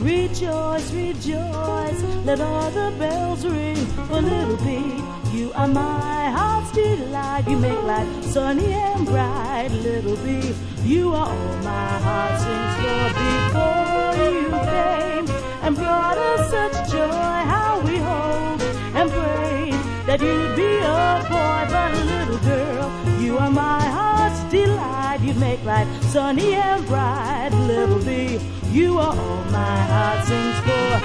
Rejoice, rejoice, let all the bells ring for little B. You are my heart's delight. You make life sunny and bright, little B. You are all my heart sings for. Before you came and brought us such joy, how we hoped and prayed that you'd be a boy, but a little girl. You are my heart's delight. You make life sunny and bright, little B. You are all my heart sings for.